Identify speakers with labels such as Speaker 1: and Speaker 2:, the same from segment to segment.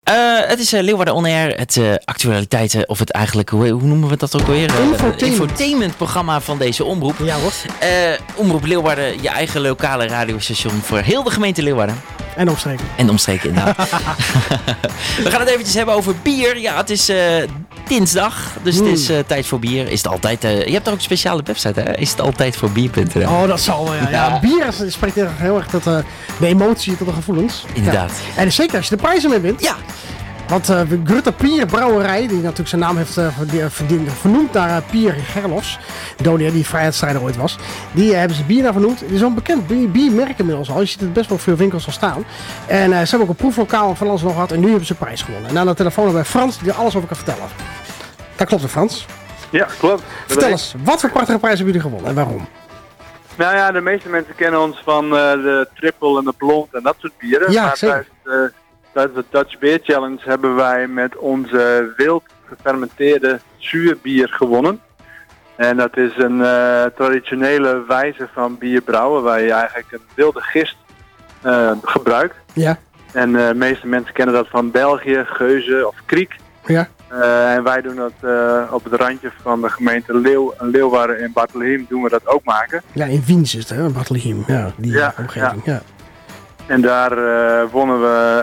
Speaker 1: Het is Leeuwarden On Air, het actualiteiten, of het eigenlijk, hoe noemen we dat ook alweer? Infotainment-programma van deze omroep.
Speaker 2: Ja hoor.
Speaker 1: Omroep Leeuwarden, je eigen lokale radiostation voor heel de gemeente Leeuwarden.
Speaker 2: En omstreken.
Speaker 1: En omstreken, inderdaad. We gaan het eventjes hebben over bier. Ja, het is dinsdag, dus het is tijd voor bier. Is het altijd, je hebt er ook een speciale website, hè? Is het altijd voor bier.nl?
Speaker 2: Oh, dat zal wel, ja. Bier spreekt heel erg tot de emotie, tot de gevoelens.
Speaker 1: Inderdaad.
Speaker 2: Ja. En zeker als je de prijzen mee wint.
Speaker 1: Ja.
Speaker 2: Want Grutte Pier Brouwerij, die natuurlijk zijn naam heeft vernoemd naar Pier Gerlofs, Donia die vrijheidsstrijder ooit was, die hebben ze bier naar vernoemd. Het is een bekend biermerk inmiddels al. Je ziet het best wel op veel winkels al staan. En ze hebben ook een proeflokaal van alles nog wat en nu hebben ze prijs gewonnen. En aan de telefoon bij Frans, die er alles over kan vertellen. Dat klopt, Frans?
Speaker 3: Ja, klopt.
Speaker 2: Vertel eens, wat voor prachtige prijzen hebben jullie gewonnen en waarom?
Speaker 3: Nou ja, de meeste mensen kennen ons van de triple en de blond en dat soort bieren.
Speaker 2: Ja,
Speaker 3: maar
Speaker 2: zeker.
Speaker 3: Tijdens de Dutch Beer Challenge hebben wij met onze wild gefermenteerde zuurbier gewonnen. En dat is een traditionele wijze van bier brouwen waar je eigenlijk een wilde gist gebruikt.
Speaker 2: Ja.
Speaker 3: En de meeste mensen kennen dat van België, Geuze of Kriek.
Speaker 2: Ja.
Speaker 3: En wij doen dat op het randje van de gemeente Leeuwarden in Bartelheim doen we dat ook maken.
Speaker 2: Ja, in Wiens is het, hè? Bartelheim. Ja, die omgeving. Ja.
Speaker 3: En daar wonnen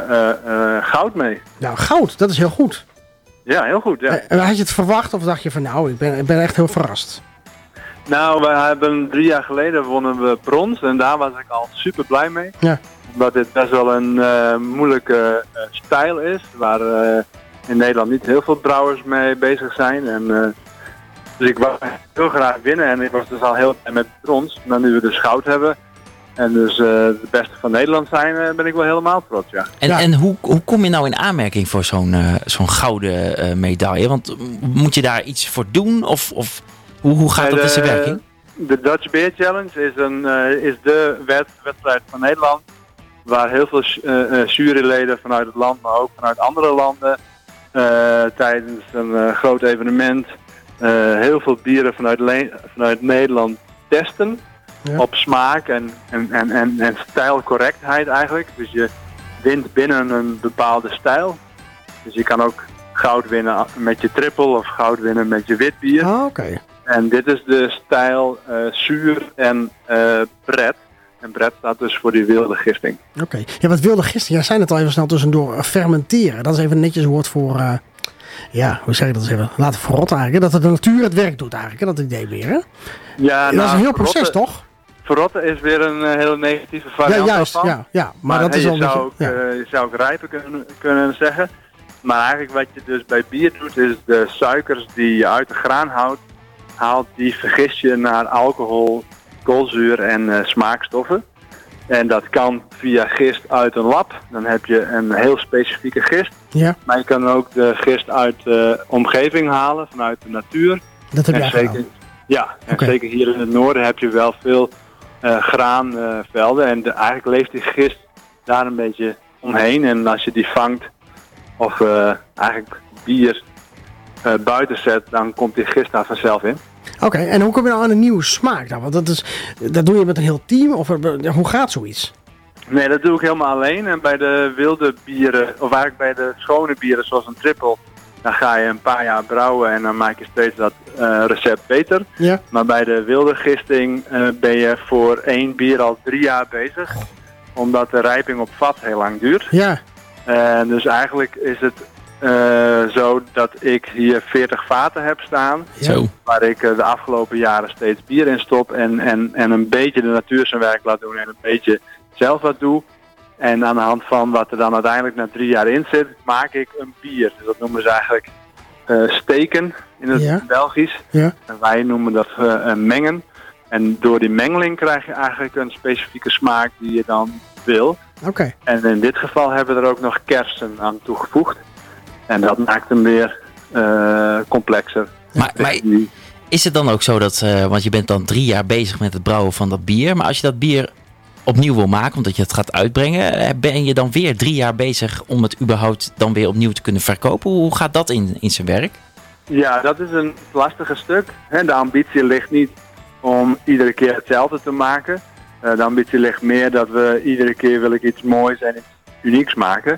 Speaker 3: we goud mee.
Speaker 2: Nou, goud, dat is heel goed.
Speaker 3: Ja, heel goed. Ja.
Speaker 2: Had je het verwacht of dacht je van nou, ik ben echt heel verrast?
Speaker 3: Nou, we hebben 3 jaar geleden wonnen we brons en daar was ik al super blij mee.
Speaker 2: Ja.
Speaker 3: Omdat dit best wel een moeilijke stijl is, waar in Nederland niet heel veel brouwers mee bezig zijn. En, dus ik wou heel graag winnen en ik was dus al heel blij met brons. Maar nu we dus goud hebben en dus de beste van Nederland zijn, ben ik wel helemaal trots, ja.
Speaker 1: En hoe kom je nou in aanmerking voor zo'n gouden medaille? Want moet je daar iets voor doen? Of hoe gaat dat in zijn werking?
Speaker 3: De Dutch Beer Challenge is de wedstrijd van Nederland. Waar heel veel juryleden vanuit het land, maar ook vanuit andere landen tijdens een groot evenement heel veel bieren vanuit Nederland testen. Ja. Op smaak en stijlcorrectheid eigenlijk. Dus je wint binnen een bepaalde stijl. Dus je kan ook goud winnen met je triple of goud winnen met je wit bier.
Speaker 2: Oh, okay.
Speaker 3: En dit is de stijl zuur en bret. En bret staat dus voor die wilde gisting.
Speaker 2: Oké. Ja, wat wilde gisting? Jij zei het al even snel tussendoor. Fermenteren. Dat is even een netjes woord voor... hoe zeg ik dat eens even? Laten verrotten eigenlijk. Dat de natuur het werk doet eigenlijk. Dat idee weer, hè?
Speaker 3: Ja,
Speaker 2: dat is een heel proces, toch?
Speaker 3: Verrotten is weer een hele negatieve variant daarvan.
Speaker 2: Ja, maar dat is wel
Speaker 3: je zou ook rijpen kunnen zeggen. Maar eigenlijk wat je dus bij bier doet, is de suikers die je uit de graan haalt, die vergist je naar alcohol, koolzuur en smaakstoffen. En dat kan via gist uit een lab. Dan heb je een heel specifieke gist.
Speaker 2: Ja.
Speaker 3: Maar je kan ook de gist uit de omgeving halen, vanuit de natuur.
Speaker 2: Dat heb je zeker.
Speaker 3: Ja, en zeker hier in het noorden heb je wel veel graanvelden. En eigenlijk leeft die gist daar een beetje omheen. En als je die vangt of eigenlijk bier buiten zet, dan komt die gist daar vanzelf in.
Speaker 2: Oké, en hoe kom je nou aan een nieuwe smaak? Nou, want dat doe je met een heel team? Of hoe gaat zoiets?
Speaker 3: Nee, dat doe ik helemaal alleen. En bij de wilde bieren, of eigenlijk bij de schone bieren zoals een triple, dan ga je een paar jaar brouwen en dan maak je steeds dat recept beter.
Speaker 2: Ja.
Speaker 3: Maar bij de wilde gisting ben je voor 1 bier al 3 jaar bezig. Omdat de rijping op vat heel lang duurt.
Speaker 2: Ja.
Speaker 3: Dus eigenlijk is het zo dat ik hier 40 vaten heb staan.
Speaker 1: Ja.
Speaker 3: Waar ik de afgelopen jaren steeds bier in stop en een beetje de natuur zijn werk laat doen en een beetje zelf wat doe. En aan de hand van wat er dan uiteindelijk na 3 jaar in zit, maak ik een bier. Dus dat noemen ze eigenlijk steken in het Belgisch.
Speaker 2: Ja.
Speaker 3: En wij noemen dat mengen. En door die mengeling krijg je eigenlijk een specifieke smaak die je dan wil.
Speaker 2: Oké.
Speaker 3: En in dit geval hebben we er ook nog kersen aan toegevoegd. En dat maakt hem weer complexer.
Speaker 1: Maar is het dan ook zo dat, want je bent dan 3 jaar bezig met het brouwen van dat bier. Maar als je dat bier opnieuw wil maken, omdat je het gaat uitbrengen, ben je dan weer 3 jaar bezig om het überhaupt dan weer opnieuw te kunnen verkopen? Hoe gaat dat in zijn werk?
Speaker 3: Ja, dat is een lastige stuk. De ambitie ligt niet om iedere keer hetzelfde te maken. De ambitie ligt meer dat we iedere keer wil ik iets moois en iets unieks maken.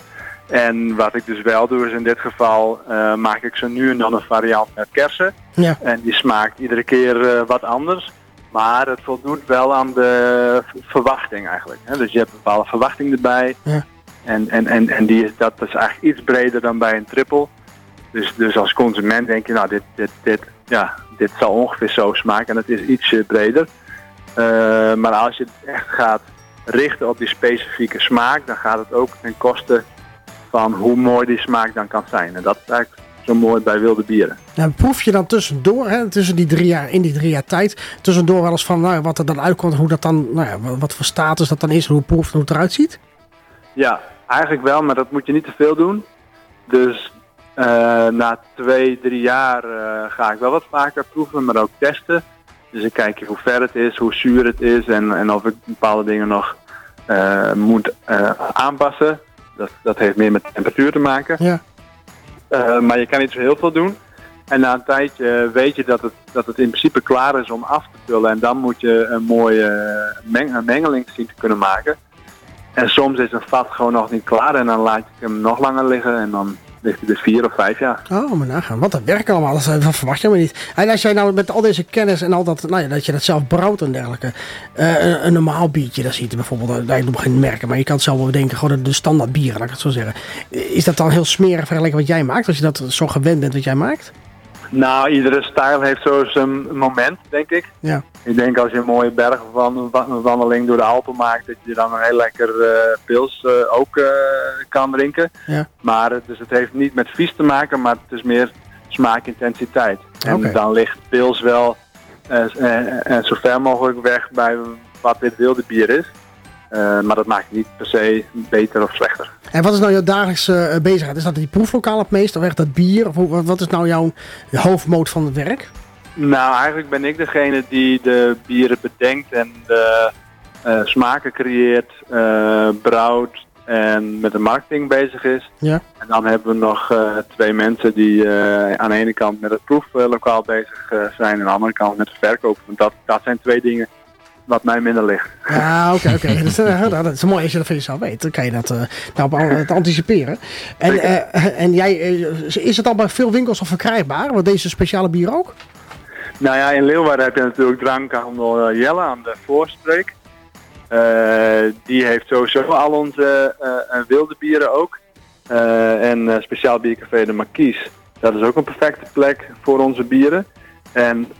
Speaker 3: En wat ik dus wel doe is in dit geval maak ik zo nu en dan een variant met kersen.
Speaker 2: Ja.
Speaker 3: En die smaakt iedere keer wat anders. Maar het voldoet wel aan de verwachting eigenlijk. Hè? Dus je hebt een bepaalde verwachting erbij.
Speaker 2: Ja.
Speaker 3: En dat is eigenlijk iets breder dan bij een triple. Dus als consument denk je, nou dit zal ongeveer zo smaken en het is ietsje breder. Maar als je het echt gaat richten op die specifieke smaak, dan gaat het ook ten koste van hoe mooi die smaak dan kan zijn. En dat is eigenlijk zo mooi bij wilde bieren.
Speaker 2: Nou, proef je dan tussendoor, hè, tussen die 3 jaar, in die 3 jaar tijd, tussendoor wel eens van wat er dan uitkomt, hoe dat dan, wat voor status dat dan is, hoe het proeft en hoe het eruit ziet?
Speaker 3: Ja, eigenlijk wel, maar dat moet je niet te veel doen. Dus na 2-3 jaar ga ik wel wat vaker proeven, maar ook testen. Dus ik kijk hoe ver het is, hoe zuur het is en of ik bepaalde dingen nog moet aanpassen. Dat heeft meer met temperatuur te maken.
Speaker 2: Ja.
Speaker 3: Maar je kan niet zo heel veel doen. En na een tijdje weet je dat het in principe klaar is om af te vullen. En dan moet je een mooie mengeling zien te kunnen maken. En soms is een vat gewoon nog niet klaar en dan laat ik hem nog langer liggen en dan ligt hij er 4 of 5 jaar.
Speaker 2: Oh, maar nagaan. Wat een werk allemaal. Dat verwacht je maar niet. En als jij nou met al deze kennis en al dat, dat je dat zelf brouwt en dergelijke. Een normaal biertje, dat ziet er bijvoorbeeld, ik noem geen merken, maar je kan het zelf wel bedenken, gewoon de standaard bieren, laat ik het zo zeggen. Is dat dan heel smerig vergeleken wat jij maakt, als je dat zo gewend bent wat jij maakt?
Speaker 3: Nou, iedere stijl heeft zo zijn moment, denk ik.
Speaker 2: Ja.
Speaker 3: Ik denk als je een mooie bergwandeling door de Alpen maakt, dat je dan een heel lekker pils ook kan drinken.
Speaker 2: Ja.
Speaker 3: Maar dus het heeft niet met vies te maken, maar het is meer smaakintensiteit. En dan ligt pils wel zo ver mogelijk weg bij wat dit wilde bier is. Maar dat maakt het niet per se beter of slechter.
Speaker 2: En wat is nou jouw dagelijkse bezigheid? Is dat die proeflokaal het meest of echt dat bier? Of wat is nou jouw hoofdmoot van het werk?
Speaker 3: Nou, eigenlijk ben ik degene die de bieren bedenkt en de smaken creëert, brouwt en met de marketing bezig is.
Speaker 2: Ja.
Speaker 3: En dan hebben we nog 2 mensen die aan de ene kant met het proeflokaal bezig zijn en aan de andere kant met de verkoop. Want dat zijn 2 dingen wat mij minder ligt.
Speaker 2: Ja, oké. Dat is mooi als je dat van jezelf weet. Dan kan je dat te anticiperen. En jij, is het al bij veel winkels al verkrijgbaar? Want deze speciale bier ook?
Speaker 3: Nou ja, in Leeuwarden heb je natuurlijk drankhandel Jelle aan de Voorstreek. Die heeft sowieso al onze wilde bieren ook. En speciaal biercafé de Marquise. Dat is ook een perfecte plek voor onze bieren. En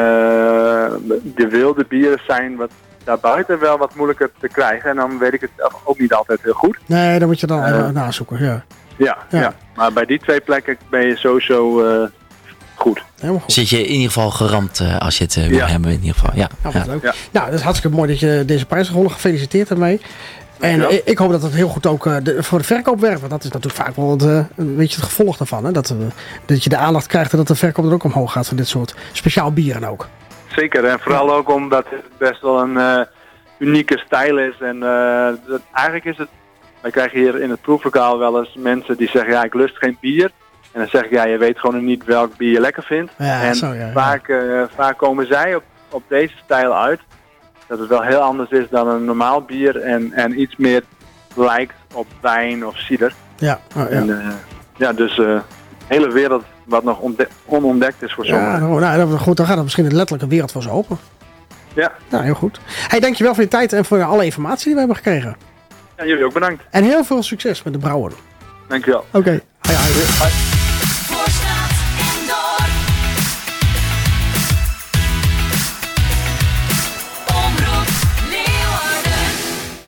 Speaker 3: de wilde bieren zijn daarbuiten wel wat moeilijker te krijgen. En dan weet ik het ook niet altijd heel goed.
Speaker 2: Nee, dan moet je dan even nazoeken.
Speaker 3: Ja. Maar bij die 2 plekken ben je sowieso goed.
Speaker 2: Helemaal goed.
Speaker 1: Zit je in ieder geval geramd als je het wil hebben in ieder geval. Ja.
Speaker 2: Leuk. Ja. Nou, dat is hartstikke mooi dat je deze prijs gewonnen. Gefeliciteerd ermee. En ik hoop dat het heel goed ook voor de verkoop werkt. Want dat is natuurlijk vaak wel een beetje het gevolg daarvan. Hè? Dat je de aandacht krijgt en dat de verkoop er ook omhoog gaat voor dit soort speciaal bieren ook.
Speaker 3: Zeker, en vooral ook omdat het best wel een unieke stijl is. En eigenlijk is het, wij krijgen hier in het proeflokaal wel eens mensen die zeggen, ja, ik lust geen bier. En dan zeg ik, ja, je weet gewoon niet welk bier je lekker vindt.
Speaker 2: Ja,
Speaker 3: en vaak komen zij op deze stijl uit. Dat het wel heel anders is dan een normaal bier en iets meer lijkt op wijn of cider.
Speaker 2: Ja.
Speaker 3: Dus de hele wereld wat nog onontdekt is voor sommigen.
Speaker 2: Ja, goed, dan gaat het misschien de letterlijke wereld voor ze open.
Speaker 3: Ja.
Speaker 2: Nou, heel goed. Hey, dankjewel voor je tijd en voor alle informatie die we hebben gekregen.
Speaker 3: Ja, jullie ook bedankt.
Speaker 2: En heel veel succes met de brouwen.
Speaker 3: Dankjewel.
Speaker 2: Oké.
Speaker 3: Hoi.